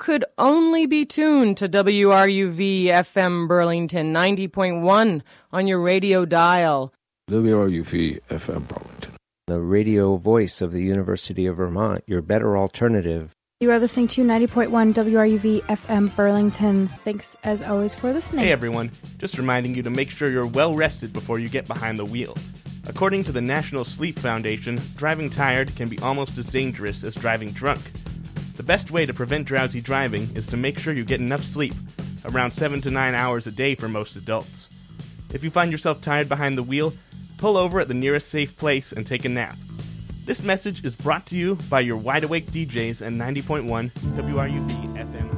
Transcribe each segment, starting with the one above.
could only be tuned to WRUV FM Burlington 90.1 on your radio dial. WRUV FM Burlington. The radio voice of the University of Vermont, your better alternative. You are listening to 90.1 WRUV FM Burlington. Thanks, as always, for listening. Hey, everyone. Just reminding you to make sure you're well rested before you get behind the wheel. According to the National Sleep Foundation, driving tired can be almost as dangerous as driving drunk. The best way to prevent drowsy driving is to make sure you get enough sleep, around 7 to 9 hours a day for most adults. If you find yourself tired behind the wheel, pull over at the nearest safe place and take a nap. This message is brought to you by your Wide Awake DJs at 90.1 WRUV FM.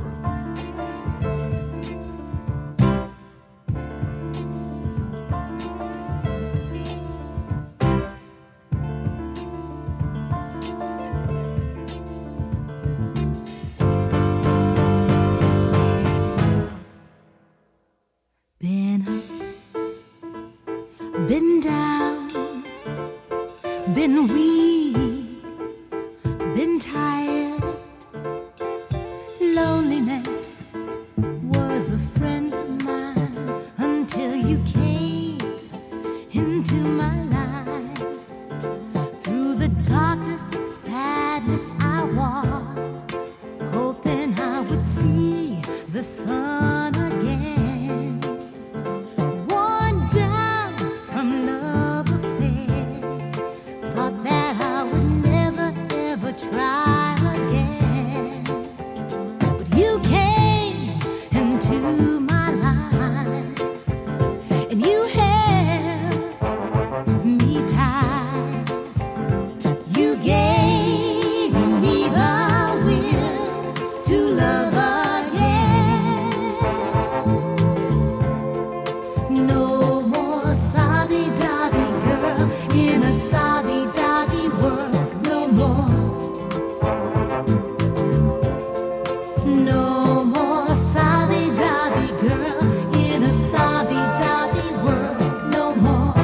Been down, been weak, been tired. Loneliness was a friend of mine until you came into my life. Through the darkness of sadness I walked, hoping I would see the sun again. Try again, but you came into my life and you held me tight. You gave me the will to love again. No more sobby-dobby girl in a sobby-dobby world. No more. No more sobby-dobby girl in a sobby-dobby world. No more.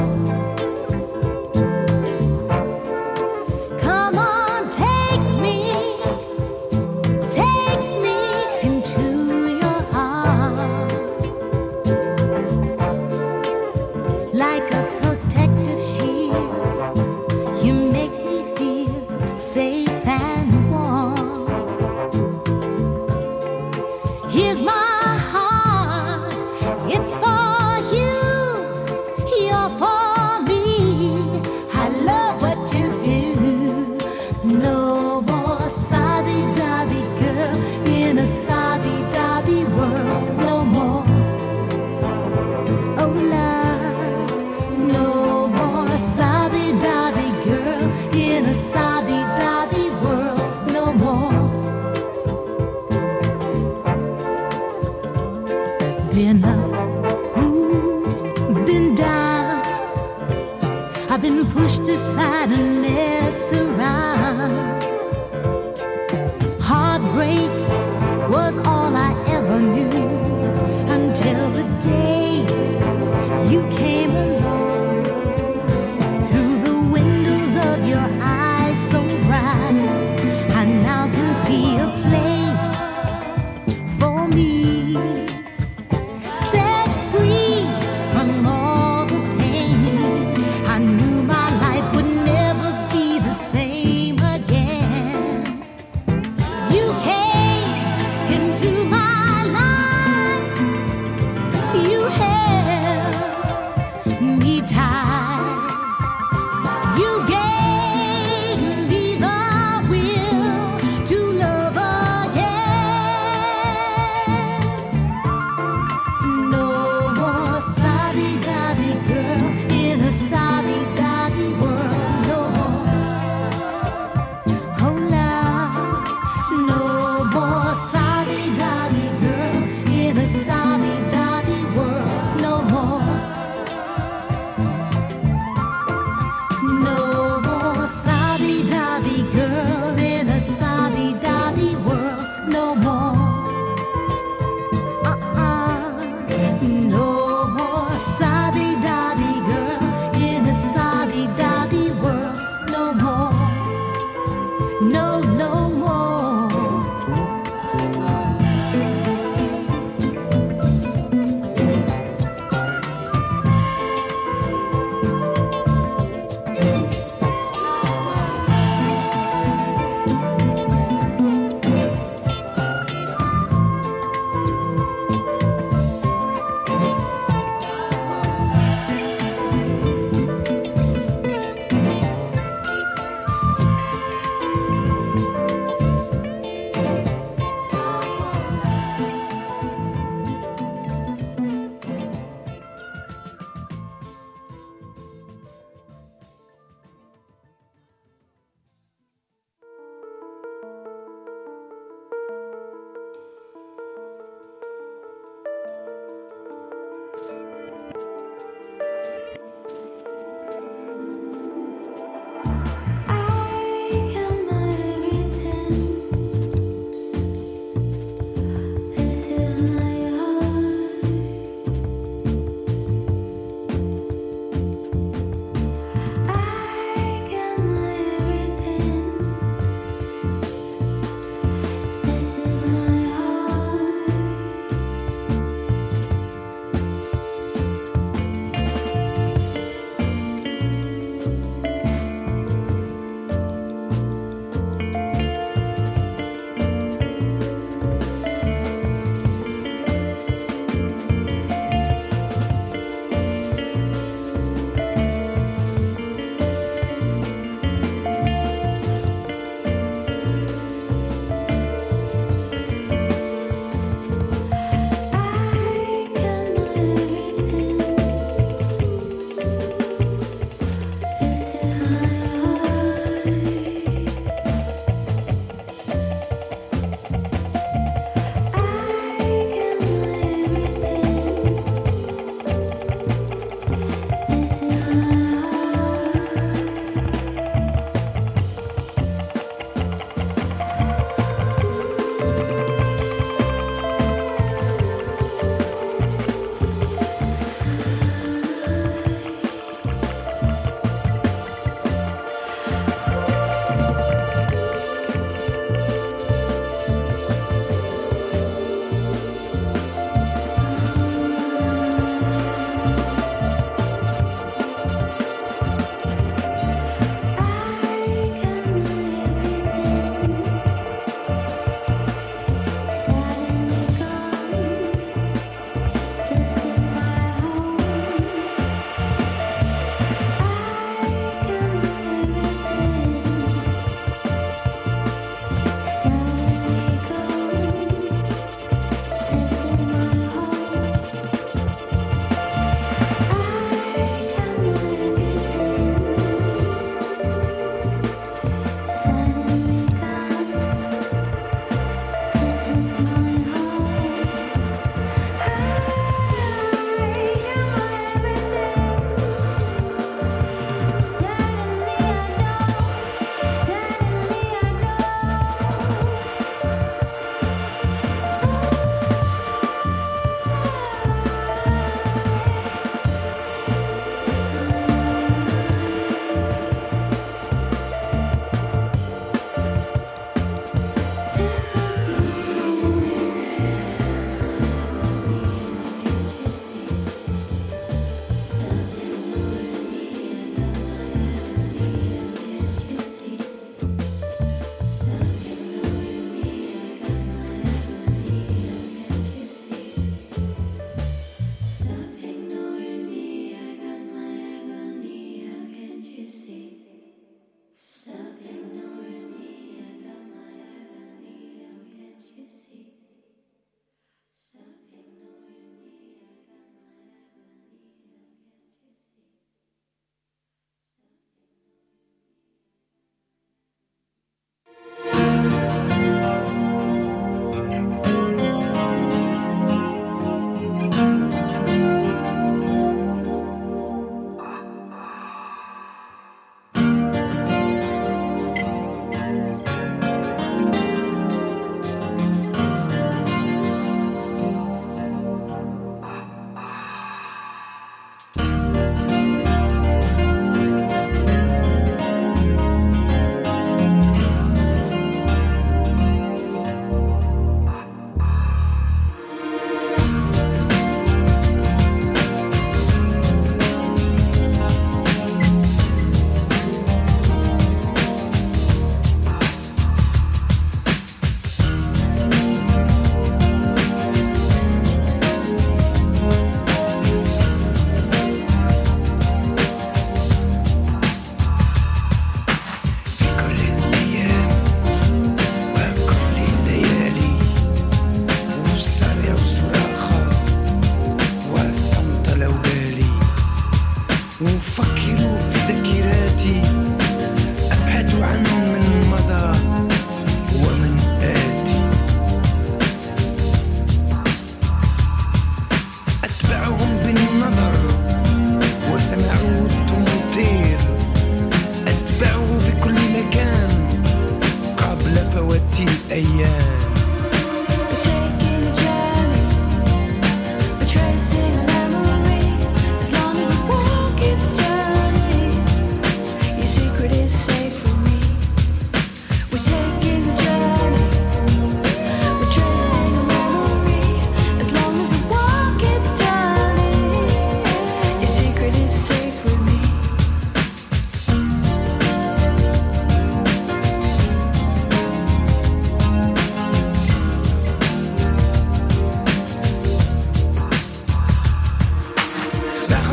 Come on, take me into your arms. Like a protective shield, you make me feel safe and warm. Here's my heart, it's for you, you're for me. I love what you do. No more sobby-dobby girl in a sobby-dobby world. No more. Oh, love. No more sobby-dobby girl in a sobby-dobby world. No more. Been up, been down. I've been pushed aside and messed around. Heartbreak was all I ever knew until the day you came along. Through the windows of your eyes so bright, I now can see a place for me. No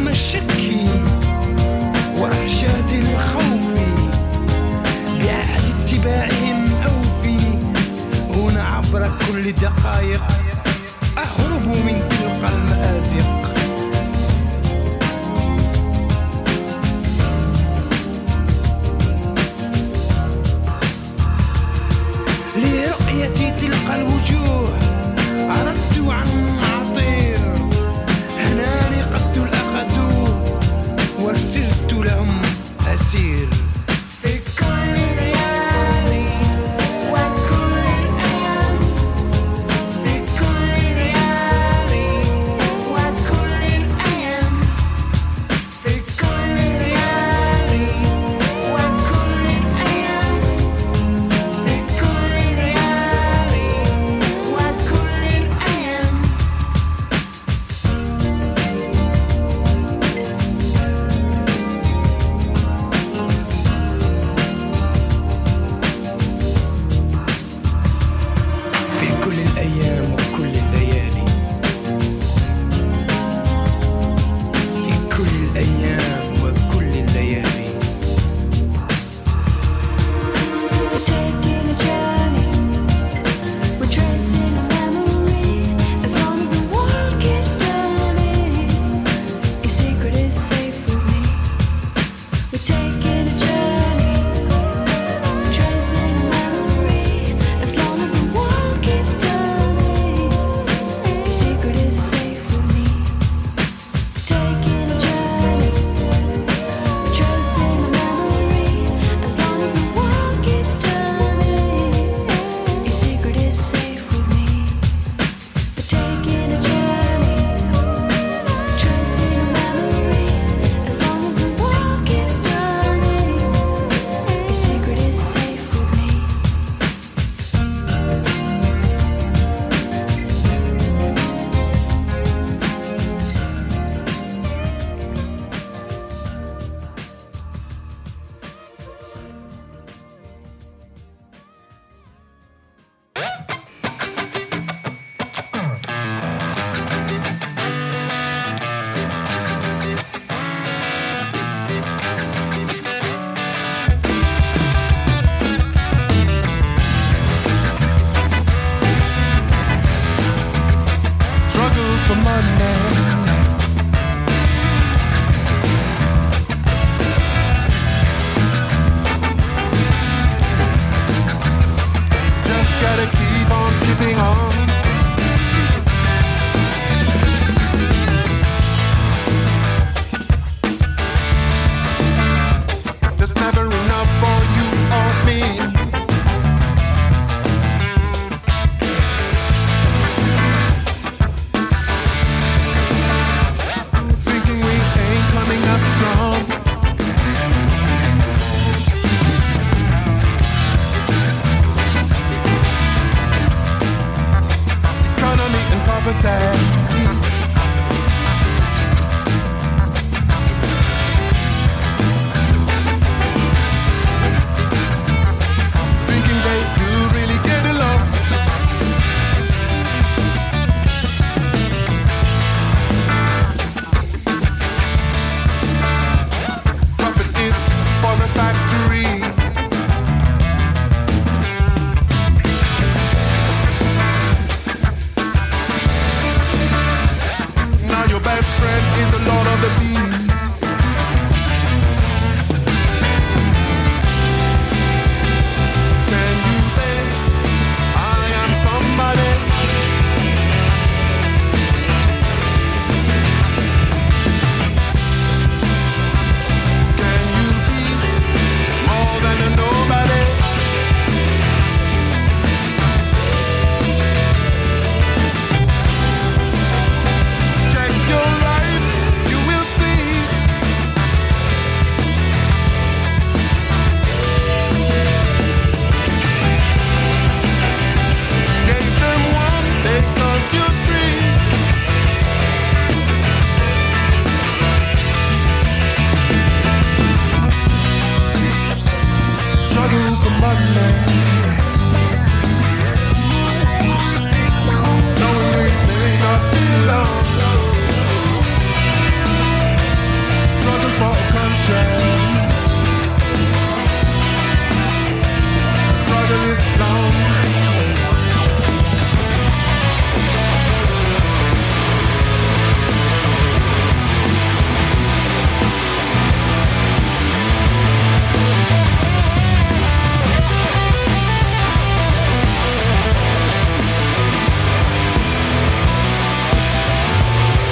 رغم الشك وحشات الخوف بعهد اتباعهم أوفي هنا عبر كل دقائق